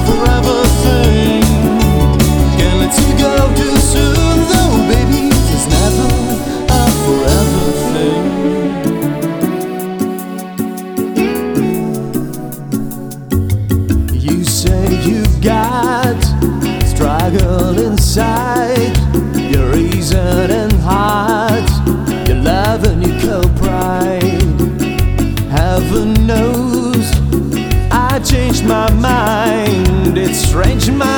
forever thing. Can't let you go too soon, though, baby. It's never a forever thing. You say you've got struggle inside your reason and heart, your love and your cold pride. Heaven knows I changed my mind. It's strange, my